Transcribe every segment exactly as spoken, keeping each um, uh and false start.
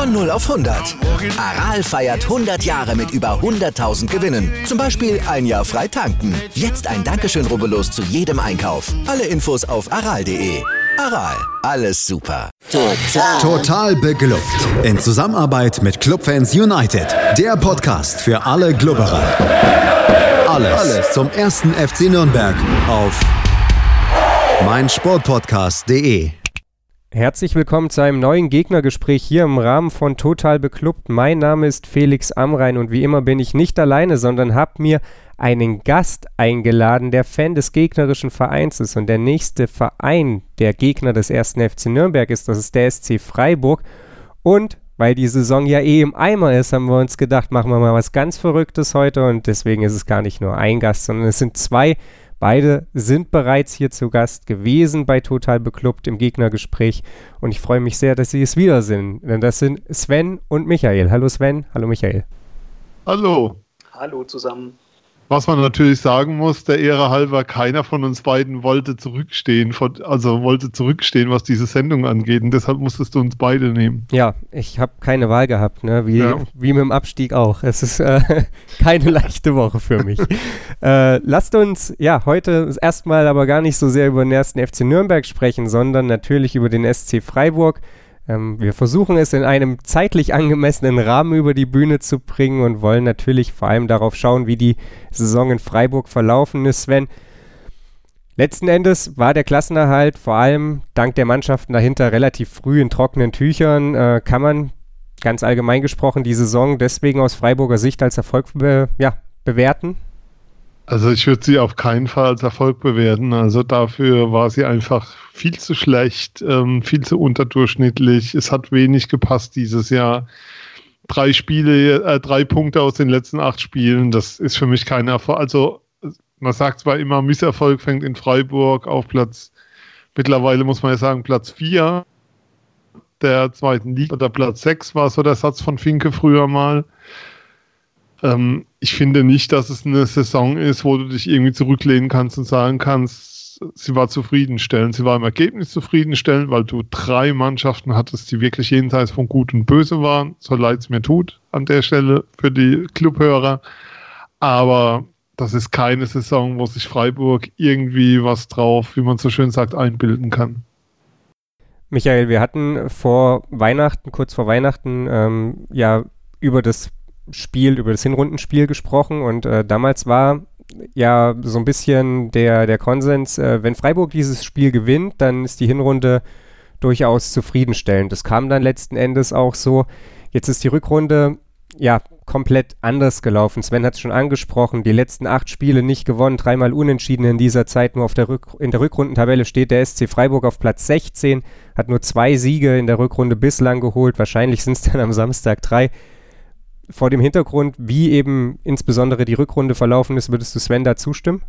Von null auf hundert. Aral feiert hundert Jahre mit über hunderttausend Gewinnen. Zum Beispiel ein Jahr frei tanken. Jetzt ein Dankeschön, rubbellos zu jedem Einkauf. Alle Infos auf aral punkt de. Aral, alles super. Total. Total beglückt. In Zusammenarbeit mit Clubfans United. Der Podcast für alle Glubberer. Alles, alles zum ersten F C Nürnberg auf meinsportpodcast punkt de. Herzlich willkommen zu einem neuen Gegnergespräch hier im Rahmen von Total Beklubbt. Mein Name ist Felix Amrain und wie immer bin ich nicht alleine, sondern habe mir einen Gast eingeladen, der Fan des gegnerischen Vereins ist. Und der nächste Verein, der Gegner des ersten F C Nürnberg ist, das ist der S C Freiburg. Und weil die Saison ja eh im Eimer ist, haben wir uns gedacht, machen wir mal was ganz Verrücktes heute. Und deswegen ist es gar nicht nur ein Gast, sondern es sind zwei. Beide sind bereits hier zu Gast gewesen bei Total Beklubbt im Gegnergespräch. Und ich freue mich sehr, dass sie es wieder sind. Denn das sind Sven und Michael. Hallo Sven, hallo Michael. Hallo. Hallo zusammen. Was man natürlich sagen muss, der Ehre halber, keiner von uns beiden wollte zurückstehen, von, also wollte zurückstehen, was diese Sendung angeht. Und deshalb musstest du uns beide nehmen. Ja, ich habe keine Wahl gehabt, ne? wie, ja. wie mit dem Abstieg auch. Es ist äh, keine leichte Woche für mich. äh, lasst uns ja heute erstmal aber gar nicht so sehr über den ersten F C Nürnberg sprechen, sondern natürlich über den S C Freiburg. Ähm, wir versuchen es in einem zeitlich angemessenen Rahmen über die Bühne zu bringen und wollen natürlich vor allem darauf schauen, wie die Saison in Freiburg verlaufen ist. Sven, letzten Endes war der Klassenerhalt vor allem dank der Mannschaften dahinter relativ früh in trockenen Tüchern. Äh, kann man ganz allgemein gesprochen die Saison deswegen aus Freiburger Sicht als Erfolg be- ja, bewerten? Also ich würde sie auf keinen Fall als Erfolg bewerten. Also dafür war sie einfach viel zu schlecht, ähm, viel zu unterdurchschnittlich. Es hat wenig gepasst dieses Jahr. Drei Spiele, äh, drei Punkte aus den letzten acht Spielen, das ist für mich kein Erfolg. Also man sagt zwar immer, Misserfolg fängt in Freiburg auf Platz, mittlerweile muss man ja sagen, Platz vier der zweiten Liga oder Platz sechs war so der Satz von Finke früher mal. Ähm, ich finde nicht, dass es eine Saison ist, wo du dich irgendwie zurücklehnen kannst und sagen kannst, sie war zufriedenstellend. Sie war im Ergebnis zufriedenstellend, weil du drei Mannschaften hattest, die wirklich jenseits von Gut und Böse waren, so leid es mir tut an der Stelle für die Clubhörer. Aber das ist keine Saison, wo sich Freiburg irgendwie was drauf, wie man so schön sagt, einbilden kann. Michael, wir hatten vor Weihnachten, kurz vor Weihnachten, ähm, ja über das Spiel, über das Hinrundenspiel gesprochen und äh, damals war ja so ein bisschen der, der Konsens, äh, wenn Freiburg dieses Spiel gewinnt, dann ist die Hinrunde durchaus zufriedenstellend. Das kam dann letzten Endes auch so. Jetzt ist die Rückrunde ja komplett anders gelaufen. Sven hat es schon angesprochen, die letzten acht Spiele nicht gewonnen, dreimal unentschieden in dieser Zeit. Nur auf der Rück- in der Rückrundentabelle steht der S C Freiburg auf Platz sechzehn, hat nur zwei Siege in der Rückrunde bislang geholt. Wahrscheinlich sind es dann am Samstag drei. Vor dem Hintergrund, wie eben insbesondere die Rückrunde verlaufen ist, würdest du Sven da zustimmen?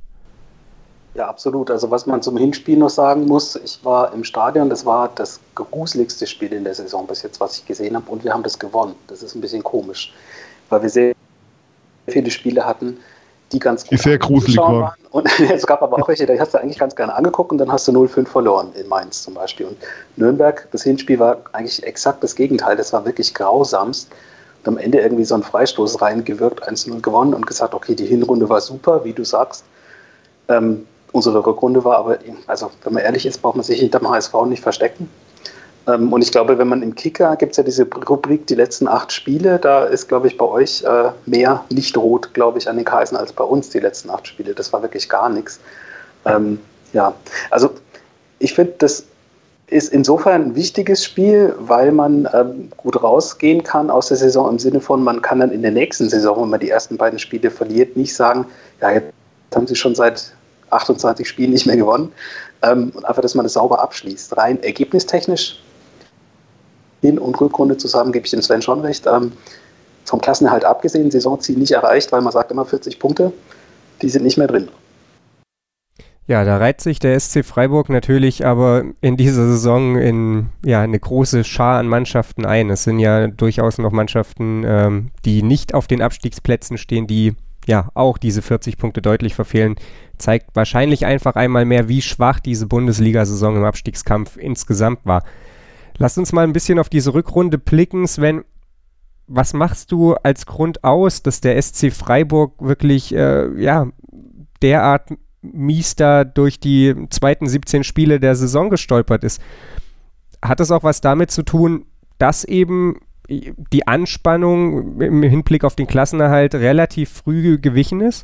Ja, absolut. Also was man zum Hinspiel noch sagen muss, ich war im Stadion, das war das gruseligste Spiel in der Saison bis jetzt, was ich gesehen habe, und wir haben das gewonnen. Das ist ein bisschen komisch, weil wir sehr viele Spiele hatten, die ganz gut die sehr gruselig waren. Und es gab aber auch welche, da hast du eigentlich ganz gerne angeguckt und dann hast du null fünf verloren in Mainz zum Beispiel. Und Nürnberg, das Hinspiel war eigentlich exakt das Gegenteil, das war wirklich grausamst. Und am Ende irgendwie so ein Freistoß reingewirkt, eins null gewonnen und gesagt, okay, die Hinrunde war super, wie du sagst. Ähm, unsere Rückrunde war aber, also wenn man ehrlich ist, braucht man sich hinterm H S V nicht verstecken. Ähm, und ich glaube, wenn man im Kicker, gibt es ja diese Rubrik, die letzten acht Spiele, da ist, glaube ich, bei euch äh, mehr nicht rot, glaube ich, an den Kreisen als bei uns die letzten acht Spiele. Das war wirklich gar nichts. Ähm, ja, also ich finde, das ist insofern ein wichtiges Spiel, weil man ähm, gut rausgehen kann aus der Saison im Sinne von, man kann dann in der nächsten Saison, wenn man die ersten beiden Spiele verliert, nicht sagen, ja, jetzt haben sie schon seit achtundzwanzig Spielen nicht mehr gewonnen. Ähm, und einfach, dass man das sauber abschließt. Rein ergebnistechnisch, Hin- und Rückrunde zusammen, gebe ich dem Sven schon recht. Ähm, vom Klassenerhalt abgesehen, Saisonziel nicht erreicht, weil man sagt immer vierzig Punkte, die sind nicht mehr drin. Ja, da reiht sich der S C Freiburg natürlich aber in dieser Saison in ja eine große Schar an Mannschaften ein. Es sind ja durchaus noch Mannschaften, ähm, die nicht auf den Abstiegsplätzen stehen, die ja auch diese vierzig Punkte deutlich verfehlen. Zeigt wahrscheinlich einfach einmal mehr, wie schwach diese Bundesliga-Saison im Abstiegskampf insgesamt war. Lass uns mal ein bisschen auf diese Rückrunde blicken, Sven. Was machst du als Grund aus, dass der S C Freiburg wirklich äh, ja, derart mies da durch die zweiten siebzehn Spiele der Saison gestolpert ist? Hat das auch was damit zu tun, dass eben die Anspannung im Hinblick auf den Klassenerhalt relativ früh gewichen ist?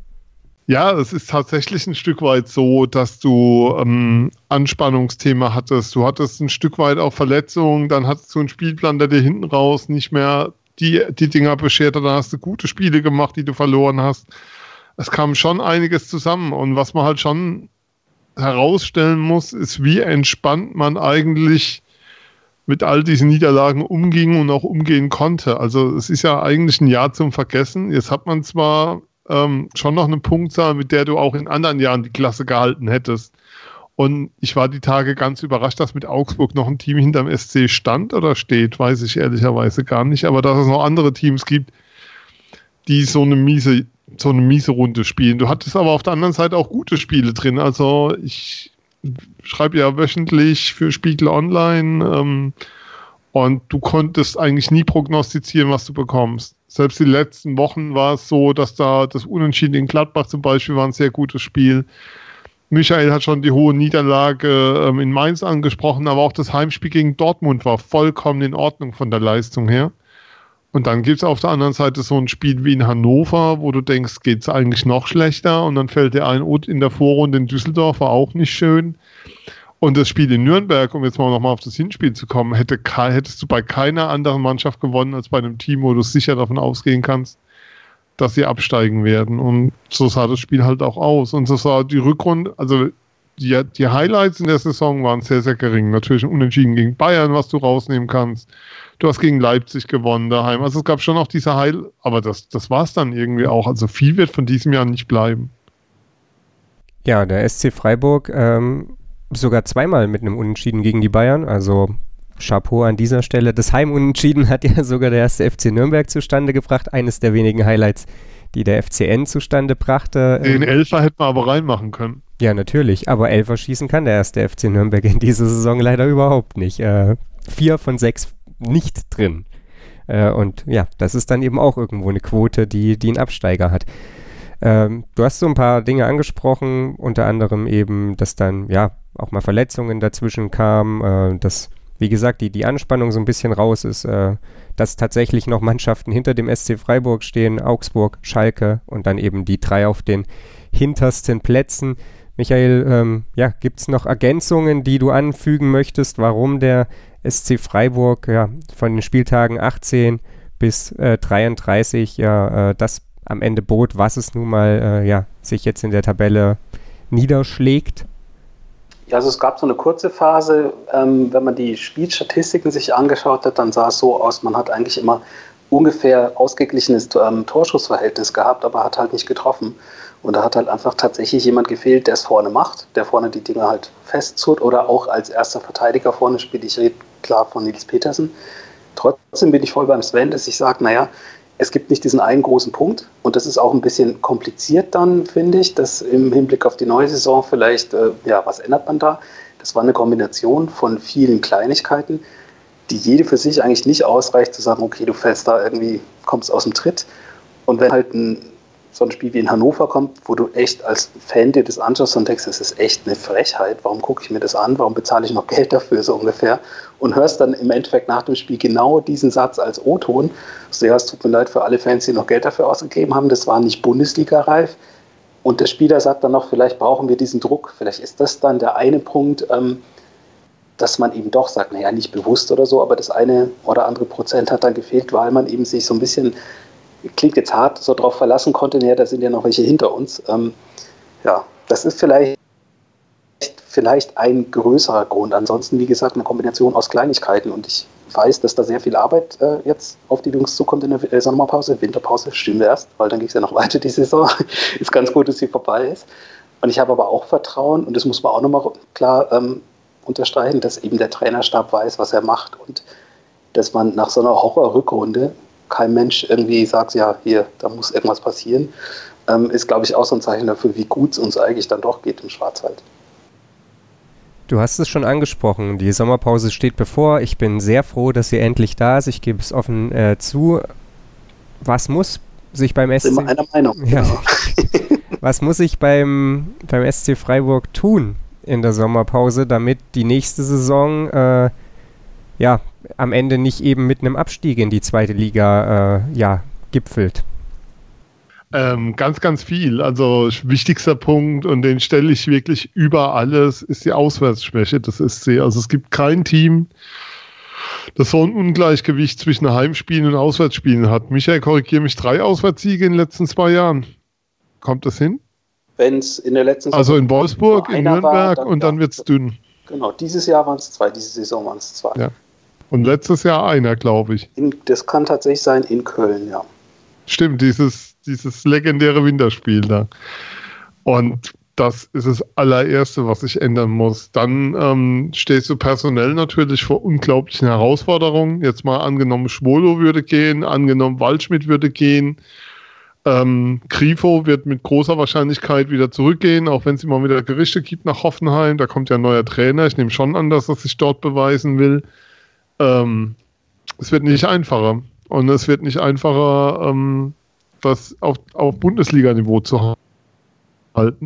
Ja, es ist tatsächlich ein Stück weit so, dass du ähm, Anspannungsthema hattest. Du hattest ein Stück weit auch Verletzungen, dann hattest du einen Spielplan, der dir hinten raus nicht mehr die, die Dinger beschert hat. Dann hast du gute Spiele gemacht, die du verloren hast. Es kam schon einiges zusammen. Und was man halt schon herausstellen muss, ist, wie entspannt man eigentlich mit all diesen Niederlagen umging und auch umgehen konnte. Also es ist ja eigentlich ein Jahr zum Vergessen. Jetzt hat man zwar ähm, schon noch eine Punktzahl, mit der du auch in anderen Jahren die Klasse gehalten hättest. Und ich war die Tage ganz überrascht, dass mit Augsburg noch ein Team hinterm S C stand oder steht, weiß ich ehrlicherweise gar nicht. Aber dass es noch andere Teams gibt, die so eine miese, so eine miese Runde spielen. Du hattest aber auf der anderen Seite auch gute Spiele drin. Also ich schreibe ja wöchentlich für Spiegel Online ähm, und du konntest eigentlich nie prognostizieren, was du bekommst. Selbst die letzten Wochen war es so, dass da das Unentschieden in Gladbach zum Beispiel war ein sehr gutes Spiel. Michael hat schon die hohe Niederlage ähm, in Mainz angesprochen, aber auch das Heimspiel gegen Dortmund war vollkommen in Ordnung von der Leistung her. Und dann gibt es auf der anderen Seite so ein Spiel wie in Hannover, wo du denkst, geht es eigentlich noch schlechter? Und dann fällt dir ein, in der Vorrunde in Düsseldorf war auch nicht schön. Und das Spiel in Nürnberg, um jetzt mal nochmal auf das Hinspiel zu kommen, hätte, hättest du bei keiner anderen Mannschaft gewonnen als bei einem Team, wo du sicher davon ausgehen kannst, dass sie absteigen werden. Und so sah das Spiel halt auch aus. Und so sah die Rückrunde, also die, die Highlights in der Saison waren sehr, sehr gering. Natürlich ein Unentschieden gegen Bayern, was du rausnehmen kannst. Du hast gegen Leipzig gewonnen daheim. Also es gab schon auch diese Heil, aber das, das war es dann irgendwie auch. Also viel wird von diesem Jahr nicht bleiben. Ja, der S C Freiburg ähm, sogar zweimal mit einem Unentschieden gegen die Bayern. Also Chapeau an dieser Stelle. Das Heimunentschieden hat ja sogar der erste F C Nürnberg zustande gebracht. Eines der wenigen Highlights, die der F C N zustande brachte. Den Elfer hätten wir aber reinmachen können. Ja, natürlich. Aber Elfer schießen kann der erste F C Nürnberg in dieser Saison leider überhaupt nicht. Äh, vier von sechs nicht drin. Äh, und ja, das ist dann eben auch irgendwo eine Quote, die, die einen Absteiger hat. Ähm, du hast so ein paar Dinge angesprochen, unter anderem eben, dass dann ja auch mal Verletzungen dazwischen kamen, äh, dass, wie gesagt, die, die Anspannung so ein bisschen raus ist, äh, dass tatsächlich noch Mannschaften hinter dem S C Freiburg stehen, Augsburg, Schalke und dann eben die drei auf den hintersten Plätzen. Michael, ähm, ja, gibt es noch Ergänzungen, die du anfügen möchtest, warum der S C Freiburg ja von den Spieltagen achtzehn bis äh, dreiunddreißig ja äh, das am Ende bot, was es nun mal äh, ja sich jetzt in der Tabelle niederschlägt? Ja, also es gab so eine kurze Phase, ähm, wenn man die Spielstatistiken sich angeschaut hat, dann sah es so aus, man hat eigentlich immer ungefähr ausgeglichenes ähm, Torschussverhältnis gehabt, aber hat halt nicht getroffen. Und da hat halt einfach tatsächlich jemand gefehlt, der es vorne macht, der vorne die Dinger halt festzurrt oder auch als erster Verteidiger vorne spielt. Ich rede klar von Nils Petersen. Trotzdem bin ich voll beim Sven, dass ich sage, naja, es gibt nicht diesen einen großen Punkt und das ist auch ein bisschen kompliziert dann, finde ich, dass im Hinblick auf die neue Saison vielleicht, äh, ja, was ändert man da? Das war eine Kombination von vielen Kleinigkeiten, die jede für sich eigentlich nicht ausreicht, zu sagen, okay, du fällst da irgendwie, kommst aus dem Tritt. Und wenn halt ein, so ein Spiel wie in Hannover kommt, wo du echt als Fan dir das anschaust und denkst, das ist echt eine Frechheit, warum gucke ich mir das an, warum bezahle ich noch Geld dafür, so ungefähr, und hörst dann im Endeffekt nach dem Spiel genau diesen Satz als O-Ton. So, ja, es tut mir leid für alle Fans, die noch Geld dafür ausgegeben haben, das war nicht Bundesliga-reif. Und der Spieler sagt dann noch, vielleicht brauchen wir diesen Druck, vielleicht ist das dann der eine Punkt, ähm, dass man eben doch sagt, naja, nicht bewusst oder so, aber das eine oder andere Prozent hat dann gefehlt, weil man eben sich so ein bisschen, klingt jetzt hart, so drauf verlassen konnte, naja, da sind ja noch welche hinter uns. Ähm, ja, das ist vielleicht, vielleicht ein größerer Grund. Ansonsten, wie gesagt, eine Kombination aus Kleinigkeiten und ich weiß, dass da sehr viel Arbeit äh, jetzt auf die Jungs zukommt in der äh, Sommerpause, Winterpause, stimmen wir erst, weil dann ging es ja noch weiter die Saison. Ist ganz gut, dass sie vorbei ist. Und ich habe aber auch Vertrauen und das muss man auch nochmal klar ähm, unterstreichen, dass eben der Trainerstab weiß, was er macht und dass man nach so einer Horror-Rückrunde kein Mensch irgendwie sagt, ja, hier, da muss irgendwas passieren, ähm, ist, glaube ich, auch so ein Zeichen dafür, wie gut es uns eigentlich dann doch geht im Schwarzwald. Du hast es schon angesprochen, die Sommerpause steht bevor. Ich bin sehr froh, dass sie endlich da ist. Ich gebe es offen äh, zu. Was muss sich beim S C... Immer einer Meinung. Ja. Was muss sich beim, beim S C Freiburg tun in der Sommerpause, damit die nächste Saison äh, ja, am Ende nicht eben mit einem Abstieg in die zweite Liga äh, ja, gipfelt? Ähm, ganz, ganz viel. Also wichtigster Punkt, und den stelle ich wirklich über alles, ist die Auswärtsschwäche des S C. Also es gibt kein Team, das so ein Ungleichgewicht zwischen Heimspielen und Auswärtsspielen hat. Michael, korrigiere mich, drei Auswärtssiege in den letzten zwei Jahren. Kommt das hin? Wenn es in der letzten Saison Also in Wolfsburg, in Nürnberg war, dann, und dann wird es dünn. Genau, dieses Jahr waren es zwei, diese Saison waren es zwei. Ja. Und letztes Jahr einer, glaube ich. In, das kann tatsächlich sein in Köln, ja. Stimmt, dieses, dieses legendäre Winterspiel da. Und das ist das allererste, was sich ändern muss. Dann ähm, stehst du personell natürlich vor unglaublichen Herausforderungen. Jetzt mal angenommen, Schwolo würde gehen, angenommen, Waldschmidt würde gehen. Ähm, Grifo wird mit großer Wahrscheinlichkeit wieder zurückgehen, auch wenn es immer wieder Gerichte gibt nach Hoffenheim. Da kommt ja ein neuer Trainer. Ich nehme schon an, dass er sich dort beweisen will. Ähm, es wird nicht einfacher. Und es wird nicht einfacher, ähm, das auf, auf Bundesliga-Niveau zu halten.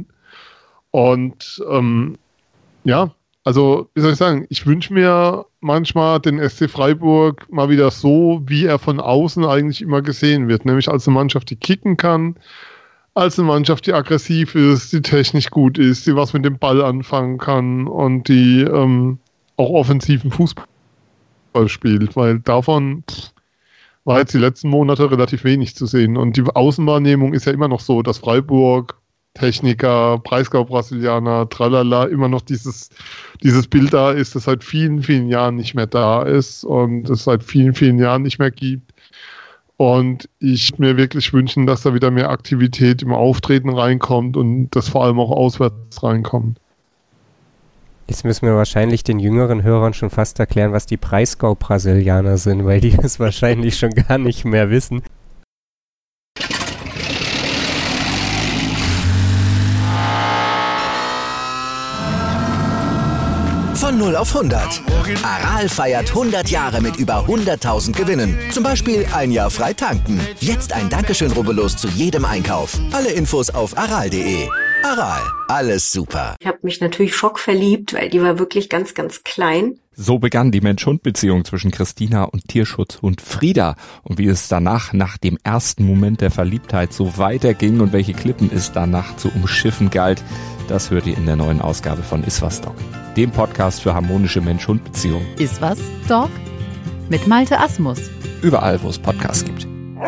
Und ähm, ja, also wie soll ich sagen, ich wünsche mir manchmal den S C Freiburg mal wieder so, wie er von außen eigentlich immer gesehen wird. Nämlich als eine Mannschaft, die kicken kann, als eine Mannschaft, die aggressiv ist, die technisch gut ist, die was mit dem Ball anfangen kann und die ähm, auch offensiven Fußball spielt. Weil davon pff, war jetzt die letzten Monate relativ wenig zu sehen. Und die Außenwahrnehmung ist ja immer noch so, dass Freiburg, Techniker, Breisgau-Brasilianer, tralala, immer noch dieses, dieses Bild da ist, das seit vielen, vielen Jahren nicht mehr da ist und es seit vielen, vielen Jahren nicht mehr gibt. Und ich mir wirklich wünschen, dass da wieder mehr Aktivität im Auftreten reinkommt und das vor allem auch auswärts reinkommt. Jetzt müssen wir wahrscheinlich den jüngeren Hörern schon fast erklären, was die Breisgau-Brasilianer sind, weil die es wahrscheinlich schon gar nicht mehr wissen. Von null auf hundert. Aral feiert hundert Jahre mit über hunderttausend Gewinnen. Zum Beispiel ein Jahr frei tanken. Jetzt ein Dankeschön, rubbellos zu jedem Einkauf. Alle Infos auf aral punkt de. Aral, alles super. Ich habe mich natürlich schockverliebt, weil die war wirklich ganz, ganz klein. So begann die Mensch-Hund-Beziehung zwischen Christina und Tierschutzhund Frieda. Und wie es danach, nach dem ersten Moment der Verliebtheit, so weiterging und welche Klippen es danach zu umschiffen galt, das hört ihr in der neuen Ausgabe von Iswas Dog, dem Podcast für harmonische Mensch-Hund-Beziehungen. Iswas Dog mit Malte Asmus. Überall, wo es Podcasts gibt.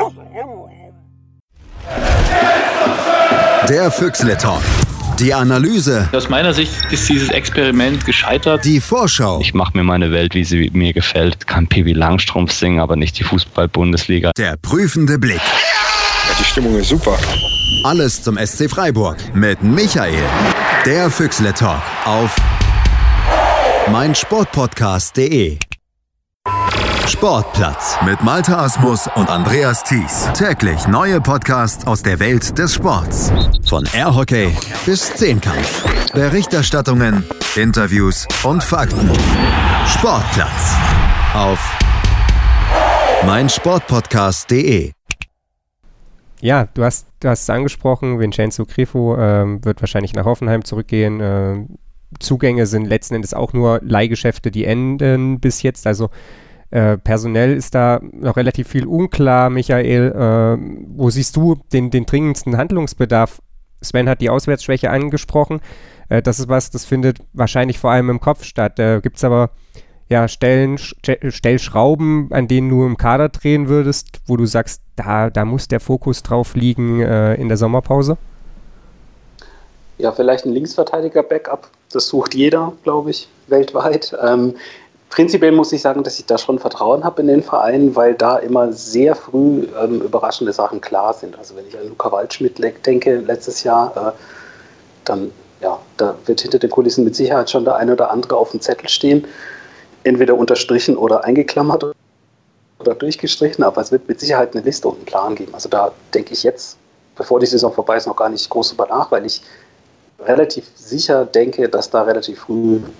Der Füchsle Talk. Die Analyse. Aus meiner Sicht ist dieses Experiment gescheitert. Die Vorschau. Ich mache mir meine Welt, wie sie mir gefällt. Kann Pippi Langstrumpf singen, aber nicht die Fußball-Bundesliga. Der prüfende Blick. Ja, die Stimmung ist super. Alles zum S C Freiburg mit Michael. Der Füchsle Talk auf meinsportpodcast punkt de. Sportplatz mit Malte Asmus und Andreas Thies. Täglich neue Podcasts aus der Welt des Sports. Von Airhockey bis Zehnkampf. Berichterstattungen, Interviews und Fakten. Sportplatz auf meinsportpodcast punkt de. Ja, du hast, du hast es angesprochen, Vincenzo Grifo ähm, wird wahrscheinlich nach Hoffenheim zurückgehen. Ähm, Zugänge sind letzten Endes auch nur Leihgeschäfte, die enden bis jetzt. Also äh, personell ist da noch relativ viel unklar, Michael. Äh, wo siehst du den, den dringendsten Handlungsbedarf? Sven hat die Auswärtsschwäche angesprochen. Äh, das ist was, das findet wahrscheinlich vor allem im Kopf statt. Äh, Gibt es aber ja, Stellen, Stellschrauben, an denen du im Kader drehen würdest, wo du sagst, da, da muss der Fokus drauf liegen äh, in der Sommerpause? Ja, vielleicht ein Linksverteidiger-Backup. Das sucht jeder, glaube ich, weltweit. Ähm, prinzipiell muss ich sagen, dass ich da schon Vertrauen habe in den Verein, weil da immer sehr früh ähm, überraschende Sachen klar sind. Also wenn ich an Luca Waldschmidt denke, letztes Jahr, äh, dann ja, da wird hinter den Kulissen mit Sicherheit schon der eine oder andere auf dem Zettel stehen. Entweder unterstrichen oder eingeklammert oder durchgestrichen, aber es wird mit Sicherheit eine Liste und einen Plan geben. Also da denke ich jetzt, bevor die Saison vorbei ist, noch gar nicht groß drüber nach, weil ich relativ sicher denke, dass da relativ früh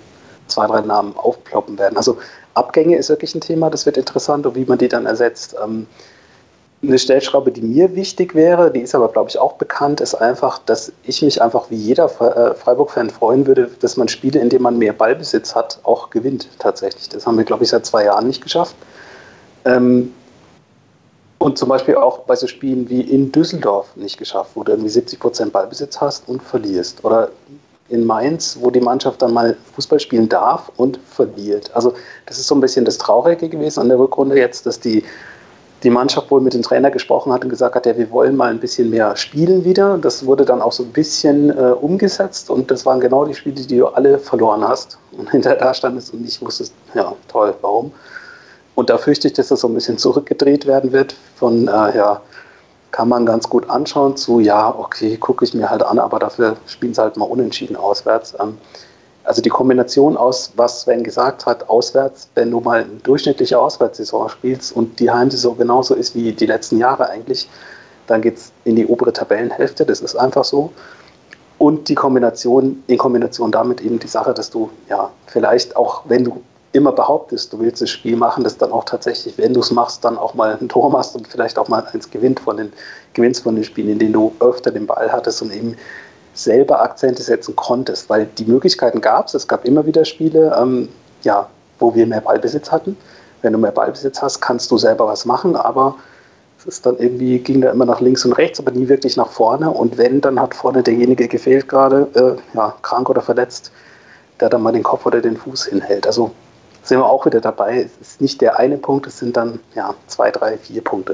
zwei, drei Namen aufploppen werden. Also Abgänge ist wirklich ein Thema, das wird interessant und wie man die dann ersetzt. Ähm, eine Stellschraube, die mir wichtig wäre, die ist aber, glaube ich, auch bekannt, ist einfach, dass ich mich einfach wie jeder Freiburg-Fan freuen würde, dass man Spiele, in denen man mehr Ballbesitz hat, auch gewinnt tatsächlich. Das haben wir, glaube ich, seit zwei Jahren nicht geschafft. Ähm, und zum Beispiel auch bei so Spielen wie in Düsseldorf nicht geschafft, wo du irgendwie siebzig Prozent Ballbesitz hast und verlierst. Oder in Mainz, wo die Mannschaft dann mal Fußball spielen darf und verliert. Also das ist so ein bisschen das Traurige gewesen an der Rückrunde jetzt, dass die die Mannschaft wohl mit dem Trainer gesprochen hat und gesagt hat, ja, wir wollen mal ein bisschen mehr spielen wieder. Das wurde dann auch so ein bisschen äh, umgesetzt und das waren genau die Spiele, die du alle verloren hast und hinterher da standest und nicht wusstest, ja, toll, warum? Und da fürchte ich, dass das so ein bisschen zurückgedreht werden wird von, äh, ja, kann man ganz gut anschauen zu, ja, okay, gucke ich mir halt an, aber dafür spielen sie halt mal unentschieden auswärts. Ähm, Also die Kombination aus, was Sven gesagt hat, auswärts, wenn du mal eine durchschnittliche Auswärtssaison spielst und die Heimsaison genauso ist wie die letzten Jahre eigentlich, dann geht es in die obere Tabellenhälfte, das ist einfach so. Und die Kombination, in Kombination damit eben die Sache, dass du ja vielleicht auch, wenn du immer behauptest, du willst das Spiel machen, dass dann auch tatsächlich, wenn du es machst, dann auch mal ein Tor machst und vielleicht auch mal eins gewinnt von den, gewinnst von den Spielen, in denen du öfter den Ball hattest und eben selber Akzente setzen konntest, weil die Möglichkeiten gab es. Es gab immer wieder Spiele, ähm, ja, wo wir mehr Ballbesitz hatten. Wenn du mehr Ballbesitz hast, kannst du selber was machen, aber es ist dann irgendwie, ging da immer nach links und rechts, aber nie wirklich nach vorne. Und wenn, dann hat vorne derjenige gefehlt gerade, äh, ja, krank oder verletzt, der dann mal den Kopf oder den Fuß hinhält. Also sind wir auch wieder dabei. Es ist nicht der eine Punkt, es sind dann ja zwei, drei, vier Punkte.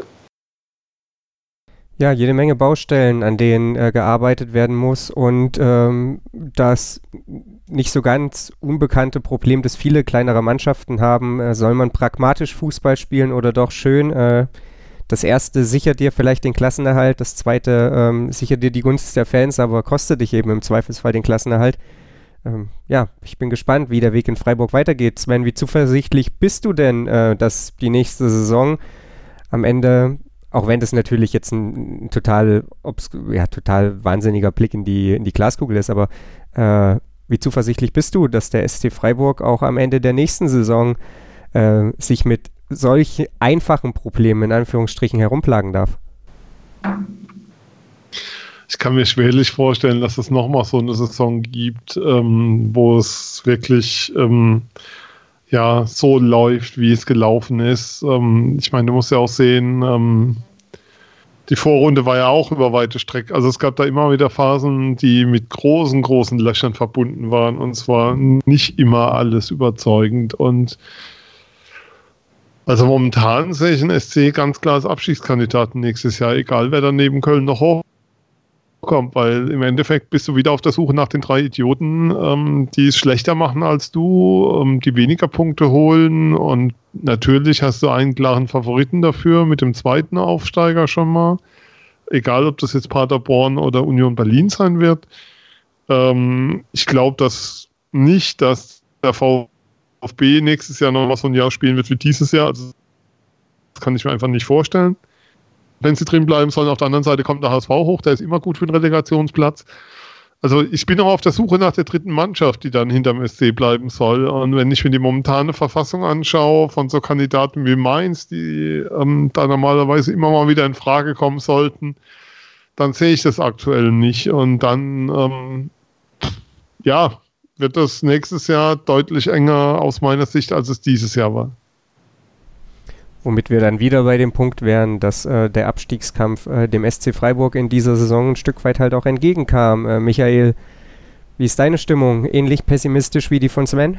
Ja, jede Menge Baustellen, an denen äh, gearbeitet werden muss und ähm, das nicht so ganz unbekannte Problem, das viele kleinere Mannschaften haben, äh, soll man pragmatisch Fußball spielen oder doch schön? Äh, das erste sichert dir vielleicht den Klassenerhalt, das zweite ähm, sichert dir die Gunst der Fans, aber kostet dich eben im Zweifelsfall den Klassenerhalt. Ähm, ja, ich bin gespannt, wie der Weg in Freiburg weitergeht. Sven, wie zuversichtlich bist du denn, äh, dass die nächste Saison am Ende, auch wenn das natürlich jetzt ein, ein total, ja, total wahnsinniger Blick in die, in die Glaskugel ist, aber äh, wie zuversichtlich bist du, dass der S C Freiburg auch am Ende der nächsten Saison äh, sich mit solch einfachen Problemen in Anführungsstrichen herumplagen darf? Ich kann mir schwerlich vorstellen, dass es nochmal so eine Saison gibt, ähm, wo es wirklich ähm, ja, so läuft, wie es gelaufen ist. Ähm, ich meine, du musst ja auch sehen, ähm, die Vorrunde war ja auch über weite Strecke. Also es gab da immer wieder Phasen, die mit großen, großen Löchern verbunden waren. Und zwar nicht immer alles überzeugend. Und also momentan sehe ich den S C ganz klar als Abstiegskandidaten nächstes Jahr, egal wer dann neben Köln noch hochkommt. Weil im Endeffekt bist du wieder auf der Suche nach den drei Idioten, ähm, die es schlechter machen als du, ähm, die weniger Punkte holen. Und natürlich hast du einen klaren Favoriten dafür mit dem zweiten Aufsteiger schon mal. Egal, ob das jetzt Paderborn oder Union Berlin sein wird. Ähm, ich glaube dass nicht, dass der VfB nächstes Jahr noch mal so ein Jahr spielen wird wie dieses Jahr. Also, das kann ich mir einfach nicht vorstellen. Wenn sie drin bleiben sollen, auf der anderen Seite kommt der H S V hoch, der ist immer gut für den Relegationsplatz. Also ich bin auch auf der Suche nach der dritten Mannschaft, die dann hinterm S C bleiben soll. Und wenn ich mir die momentane Verfassung anschaue von so Kandidaten wie Mainz, die ähm, da normalerweise immer mal wieder in Frage kommen sollten, dann sehe ich das aktuell nicht. Und dann, ähm, ja, wird das nächstes Jahr deutlich enger aus meiner Sicht, als es dieses Jahr war. Womit wir dann wieder bei dem Punkt wären, dass äh, der Abstiegskampf äh, dem S C Freiburg in dieser Saison ein Stück weit halt auch entgegenkam. Äh, Michael, wie ist deine Stimmung? Ähnlich pessimistisch wie die von Sven?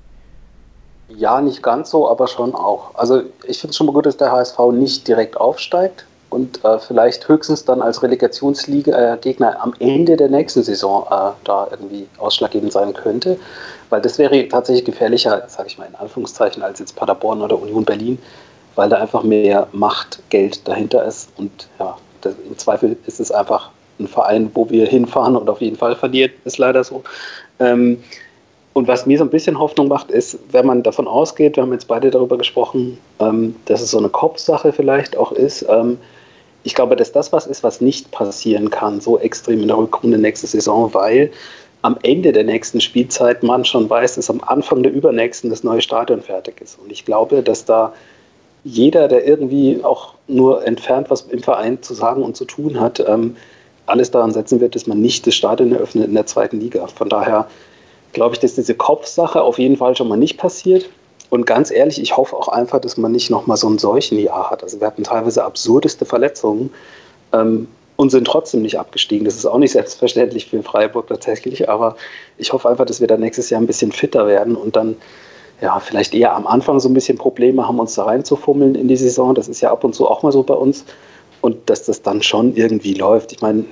Ja, nicht ganz so, aber schon auch. Also ich finde es schon mal gut, dass der H S V nicht direkt aufsteigt und äh, vielleicht höchstens dann als Relegationsgegner äh, am Ende der nächsten Saison äh, da irgendwie ausschlaggebend sein könnte. Weil das wäre tatsächlich gefährlicher, sage ich mal in Anführungszeichen, als jetzt Paderborn oder Union Berlin, weil da einfach mehr Macht, Geld dahinter ist. Und ja, das, im Zweifel ist es einfach ein Verein, wo wir hinfahren und auf jeden Fall verliert, ist leider so. Ähm, und was mir so ein bisschen Hoffnung macht, ist, wenn man davon ausgeht, wir haben jetzt beide darüber gesprochen, ähm, dass es so eine Kopfsache vielleicht auch ist. Ähm, ich glaube, dass das was ist, was nicht passieren kann, so extrem in der Rückrunde nächste Saison, weil am Ende der nächsten Spielzeit man schon weiß, dass am Anfang der übernächsten das neue Stadion fertig ist. Und ich glaube, dass da jeder, der irgendwie auch nur entfernt was im Verein zu sagen und zu tun hat, ähm, alles daran setzen wird, dass man nicht das Stadion eröffnet in der zweiten Liga. Von daher glaube ich, dass diese Kopfsache auf jeden Fall schon mal nicht passiert. Und ganz ehrlich, ich hoffe auch einfach, dass man nicht nochmal so ein Seuchenjahr hat. Also wir hatten teilweise absurdeste Verletzungen ähm, und sind trotzdem nicht abgestiegen. Das ist auch nicht selbstverständlich für Freiburg tatsächlich, aber ich hoffe einfach, dass wir dann nächstes Jahr ein bisschen fitter werden und dann ja vielleicht eher am Anfang so ein bisschen Probleme haben, uns da reinzufummeln in die Saison. Das ist ja ab und zu auch mal so bei uns. Und dass das dann schon irgendwie läuft. Ich meine,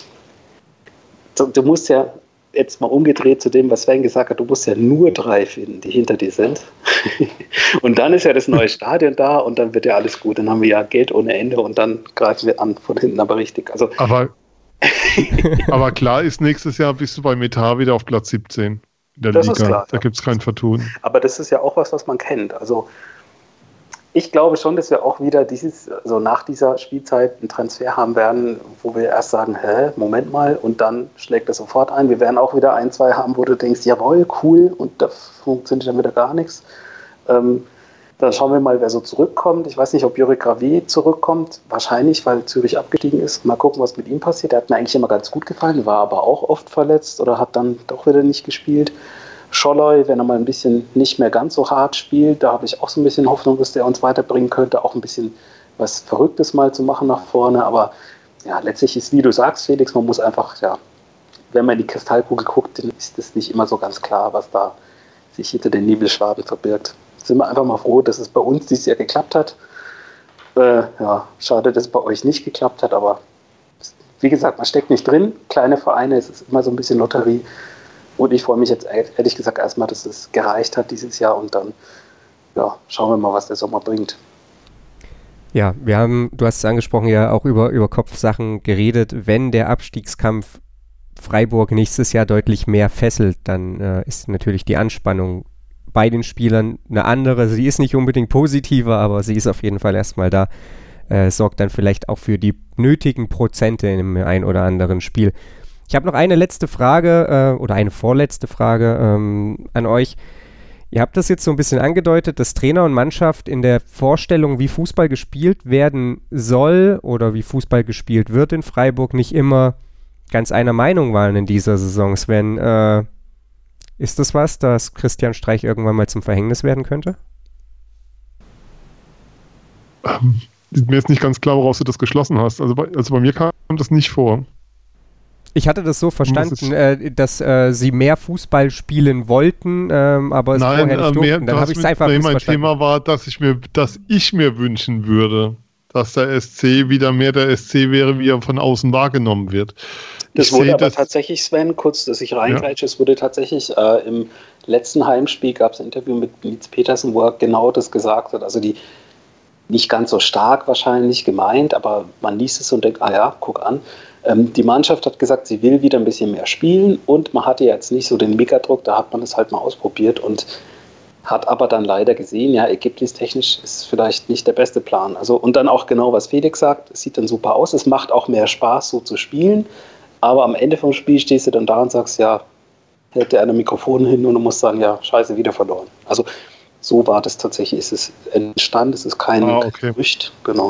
du, du musst ja jetzt mal umgedreht zu dem, was Sven gesagt hat, du musst ja nur drei finden, die hinter dir sind. Und dann ist ja das neue Stadion da und dann wird ja alles gut. Dann haben wir ja Geld ohne Ende und dann greifen wir an von hinten aber richtig. Also, aber, aber klar ist, nächstes Jahr bist du bei Meta wieder auf Platz siebzehn in der das Liga. Ist klar, da gibt es kein Vertun. Aber das ist ja auch was, was man kennt. Also ich glaube schon, dass wir auch wieder dieses, also nach dieser Spielzeit einen Transfer haben werden, wo wir erst sagen, hä, Moment mal, und dann schlägt das sofort ein. Wir werden auch wieder ein, zwei haben, wo du denkst, jawohl, cool, und da funktioniert dann wieder gar nichts. Ähm, dann schauen wir mal, wer so zurückkommt. Ich weiß nicht, ob Jurek Gravé zurückkommt. Wahrscheinlich, weil Zürich abgestiegen ist. Mal gucken, was mit ihm passiert. Der hat mir eigentlich immer ganz gut gefallen, war aber auch oft verletzt oder hat dann doch wieder nicht gespielt. Scholloy, wenn er mal ein bisschen nicht mehr ganz so hart spielt, da habe ich auch so ein bisschen Hoffnung, dass der uns weiterbringen könnte, auch ein bisschen was Verrücktes mal zu machen nach vorne. Aber ja, letztlich ist, wie du sagst, Felix, man muss einfach, ja, wenn man in die Kristallkugel guckt, dann ist es nicht immer so ganz klar, was da sich hinter den Nebelschwaden verbirgt. Sind wir einfach mal froh, dass es bei uns dieses Jahr geklappt hat. Äh, ja, schade, dass es bei euch nicht geklappt hat, aber wie gesagt, man steckt nicht drin. Kleine Vereine, es ist immer so ein bisschen Lotterie. Und ich freue mich jetzt ehrlich gesagt erstmal, dass es gereicht hat dieses Jahr und dann ja, schauen wir mal, was der Sommer bringt. Ja, wir haben, du hast es angesprochen, ja auch über, über Kopfsachen geredet. Wenn der Abstiegskampf Freiburg nächstes Jahr deutlich mehr fesselt, dann äh, ist natürlich die Anspannung bei den Spielern eine andere. Sie ist nicht unbedingt positiver, aber sie ist auf jeden Fall erstmal da. Äh, sorgt dann vielleicht auch für die nötigen Prozente in dem ein oder anderen Spiel. Ich habe noch eine letzte Frage äh, oder eine vorletzte Frage ähm, an euch. Ihr habt das jetzt so ein bisschen angedeutet, dass Trainer und Mannschaft in der Vorstellung, wie Fußball gespielt werden soll oder wie Fußball gespielt wird in Freiburg, nicht immer ganz einer Meinung waren in dieser Saison. Sven, äh, ist das was, dass Christian Streich irgendwann mal zum Verhängnis werden könnte? Ähm, mir ist nicht ganz klar, woraus du das geschlossen hast. Also bei, also bei mir kam das nicht vor. Ich hatte das so verstanden, äh, dass äh, sie mehr Fußball spielen wollten, ähm, aber es Nein, vorher nicht durften. mehr, Dann habe ich es einfach nee, missverstanden. Mein Thema war, dass ich, mir, dass ich mir wünschen würde, dass der S C wieder mehr der S C wäre, wie er von außen wahrgenommen wird. Das ich wurde sehe, aber dass, tatsächlich, Sven, kurz, dass ich reingreife, ja. es wurde tatsächlich äh, im letzten Heimspiel, gab es ein Interview mit Nils Petersen, wo er genau das gesagt hat. Also die nicht ganz so stark wahrscheinlich gemeint, aber man liest es und denkt, ah ja, guck an. Ähm, die Mannschaft hat gesagt, sie will wieder ein bisschen mehr spielen und man hatte jetzt nicht so den Megadruck, da hat man es halt mal ausprobiert und hat aber dann leider gesehen, ja, ergebnistechnisch ist vielleicht nicht der beste Plan. Also, und dann auch genau, was Felix sagt, es sieht dann super aus, es macht auch mehr Spaß, so zu spielen, aber am Ende vom Spiel stehst du dann da und sagst, ja, hält der eine Mikrofon hin und du musst sagen, ja, scheiße, wieder verloren. Also so war das tatsächlich, es ist entstanden, es ist kein ah, okay. Gerücht, genau.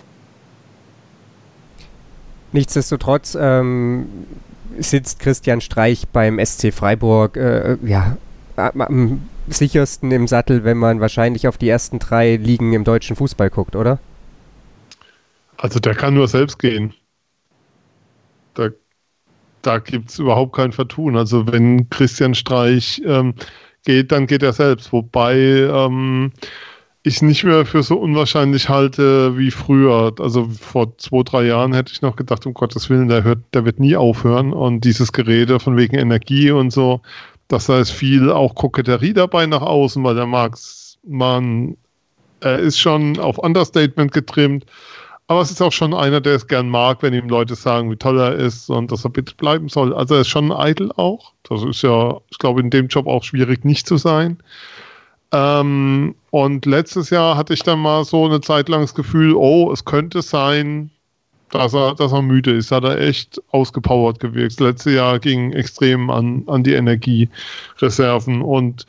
Nichtsdestotrotz ähm, sitzt Christian Streich beim S C Freiburg äh, ja, am sichersten im Sattel, wenn man wahrscheinlich auf die ersten drei Ligen im deutschen Fußball guckt, oder? Also der kann nur selbst gehen. Da, da gibt es überhaupt kein Vertun. Also wenn Christian Streich ähm, geht, dann geht er selbst. Wobei ähm, ich nicht mehr für so unwahrscheinlich halte wie früher. Also vor zwei, drei Jahren hätte ich noch gedacht, um Gottes Willen, der, hört, der wird nie aufhören. Und dieses Gerede von wegen Energie und so, dass da ist viel auch Koketterie dabei nach außen, weil der Marx, man, er ist schon auf Understatement getrimmt. Aber es ist auch schon einer, der es gern mag, wenn ihm Leute sagen, wie toll er ist und dass er bitte bleiben soll. Also er ist schon eitel auch. Das ist ja, ich glaube, in dem Job auch schwierig nicht zu sein. Ähm, und letztes Jahr hatte ich dann mal so eine Zeit lang das Gefühl, oh, es könnte sein, dass er, dass er müde ist. Hat er echt ausgepowert gewirkt. Das letzte Jahr ging extrem an, an die Energiereserven und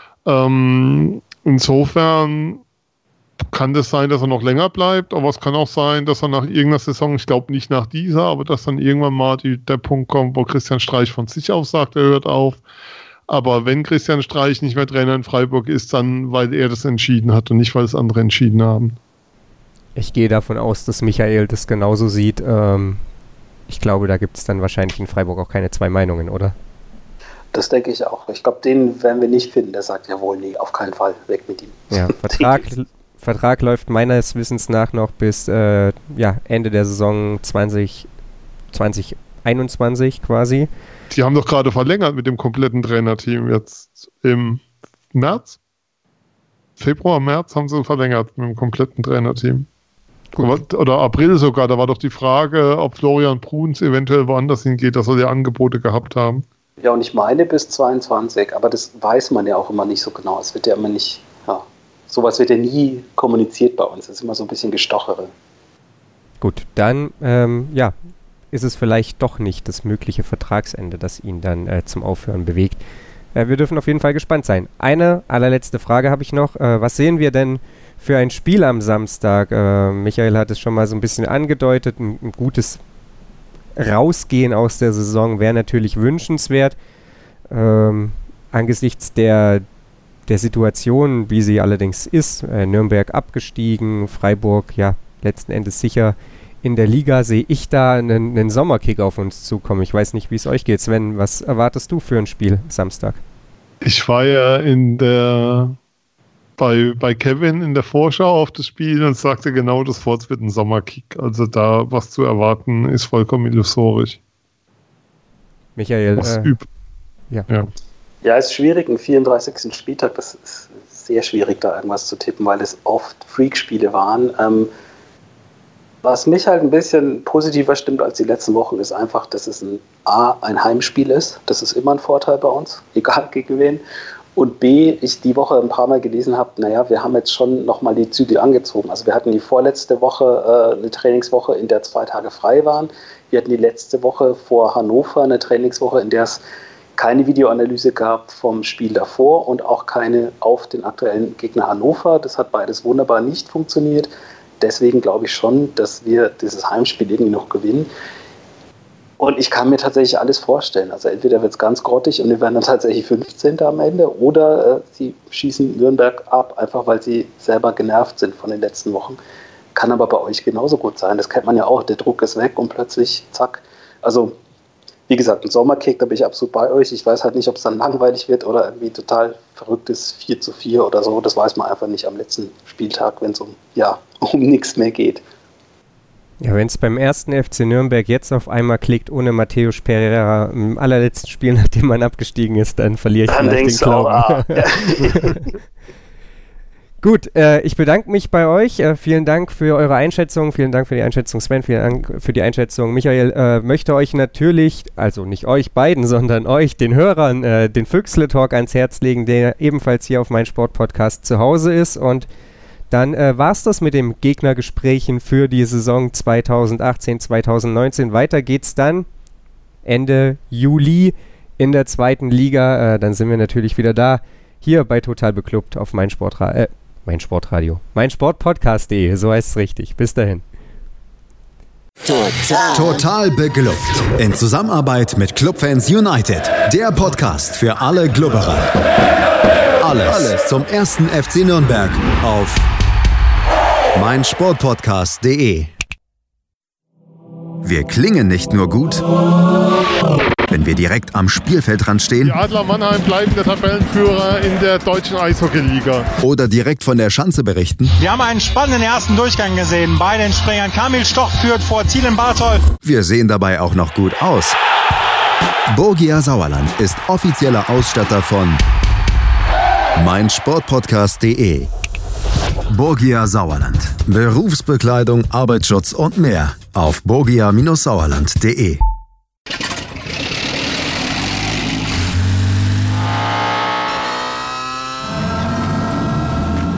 ähm, insofern kann das sein, dass er noch länger bleibt, aber es kann auch sein, dass er nach irgendeiner Saison, ich glaube nicht nach dieser, aber dass dann irgendwann mal die, der Punkt kommt, wo Christian Streich von sich aus sagt, er hört auf. Aber wenn Christian Streich nicht mehr Trainer in Freiburg ist, dann weil er das entschieden hat und nicht, weil es andere entschieden haben. Ich gehe davon aus, dass Michael das genauso sieht. Ähm, ich glaube, da gibt es dann wahrscheinlich in Freiburg auch keine zwei Meinungen, oder? Das denke ich auch. Ich glaube, den werden wir nicht finden. Der sagt, jawohl, nee, auf keinen Fall, weg mit ihm. Ja, Vertrag... Vertrag läuft meines Wissens nach noch bis äh, ja, Ende der Saison zwanzig einundzwanzig quasi. Die haben doch gerade verlängert mit dem kompletten Trainerteam jetzt im März. Februar, März haben sie verlängert mit dem kompletten Trainerteam. Gut. Oder April sogar. Da war doch die Frage, ob Florian Bruns eventuell woanders hingeht, dass er die Angebote gehabt haben. Ja, und ich meine bis zweiundzwanzig, aber das weiß man ja auch immer nicht so genau. Es wird ja immer nicht... Ja. Sowas wird ja nie kommuniziert bei uns. Das ist immer so ein bisschen Gestochere. Gut, dann ähm, ja, ist es vielleicht doch nicht das mögliche Vertragsende, das ihn dann äh, zum Aufhören bewegt. Äh, wir dürfen auf jeden Fall gespannt sein. Eine allerletzte Frage habe ich noch. Äh, was sehen wir denn für ein Spiel am Samstag? Äh, Michael hat es schon mal so ein bisschen angedeutet. Ein, ein gutes Rausgehen aus der Saison wäre natürlich wünschenswert. Ähm, angesichts der der Situation, wie sie allerdings ist, äh, Nürnberg abgestiegen, Freiburg ja letzten Endes sicher in der Liga, sehe ich da einen, einen Sommerkick auf uns zukommen. Ich weiß nicht, wie es euch geht. Sven, was erwartest du für ein Spiel Samstag? Ich war ja in der bei, bei Kevin in der Vorschau auf das Spiel und sagte genau das Wort, es wird ein Sommerkick. Also da was zu erwarten, ist vollkommen illusorisch. Michael, was äh, üb- ja. ja. Ja, es ist schwierig, ein vierunddreißigsten Spieltag, das ist sehr schwierig, da irgendwas zu tippen, weil es oft Freakspiele waren. Ähm, was mich halt ein bisschen positiver stimmt als die letzten Wochen, ist einfach, dass es ein A, ein Heimspiel ist. Das ist immer ein Vorteil bei uns, egal gegen wen. Und B, ich die Woche ein paar Mal gelesen habe, naja, wir haben jetzt schon nochmal die Zügel angezogen. Also wir hatten die vorletzte Woche äh, eine Trainingswoche, in der zwei Tage frei waren. Wir hatten die letzte Woche vor Hannover eine Trainingswoche, in der es keine Videoanalyse gab vom Spiel davor und auch keine auf den aktuellen Gegner Hannover. Das hat beides wunderbar nicht funktioniert. Deswegen glaube ich schon, dass wir dieses Heimspiel irgendwie noch gewinnen. Und ich kann mir tatsächlich alles vorstellen. Also entweder wird es ganz grottig und wir werden dann tatsächlich fünfzehnter am Ende oder äh, sie schießen Nürnberg ab, einfach weil sie selber genervt sind von den letzten Wochen. Kann aber bei euch genauso gut sein. Das kennt man ja auch. Der Druck ist weg und plötzlich zack. Also wie gesagt, ein Sommerkick, da bin ich absolut bei euch. Ich weiß halt nicht, ob es dann langweilig wird oder irgendwie total verrücktes vier zu vier oder so. Das weiß man einfach nicht am letzten Spieltag, wenn es um, ja, um nichts mehr geht. Ja, wenn es beim ersten F C Nürnberg jetzt auf einmal klickt, ohne Matthäus Pereira im allerletzten Spiel, nachdem man abgestiegen ist, dann verliere ich dann vielleicht den Glauben. Auch, ah, ja. Gut, äh, ich bedanke mich bei euch. Äh, vielen Dank für eure Einschätzung. Vielen Dank für die Einschätzung, Sven. Vielen Dank für die Einschätzung. Michael äh, möchte euch natürlich, also nicht euch beiden, sondern euch, den Hörern, äh, den Füchsle-Talk ans Herz legen, der ebenfalls hier auf meinem Sportpodcast zu Hause ist. Und dann äh, war es das mit dem Gegnergesprächen für die Saison zweitausendachtzehn zweitausendneunzehn. Weiter geht's dann Ende Juli in der zweiten Liga. Äh, dann sind wir natürlich wieder da, hier bei Total Beklubbt auf mein Sportradio. Äh, Mein Sportradio. Mein Sportpodcast punkt de, so heißt es richtig. Bis dahin. Total. Total beglückt. In Zusammenarbeit mit Clubfans United. Der Podcast für alle Glubberer. Alles, Alles zum ersten F C Nürnberg auf mein Sportpodcast punkt de. Wir klingen nicht nur gut, wenn wir direkt am Spielfeldrand stehen. Die Adler Mannheim bleiben der Tabellenführer in der deutschen Eishockey-Liga. Oder direkt von der Schanze berichten. Wir haben einen spannenden ersten Durchgang gesehen. Bei den Springern Kamil Stoch führt vor Zielen Bartol. Wir sehen dabei auch noch gut aus. Borgia Sauerland ist offizieller Ausstatter von mein Sportpodcast punkt de. Borgia Sauerland. Berufsbekleidung, Arbeitsschutz und mehr auf borgia Sauerland punkt de.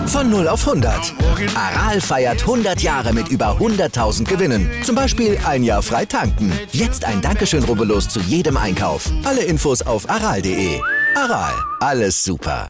Von null auf hundert. Aral feiert hundert Jahre mit über hunderttausend Gewinnen. Zum Beispiel ein Jahr frei tanken. Jetzt ein Dankeschön, rubbellos zu jedem Einkauf. Alle Infos auf aral punkt de. Aral, alles super.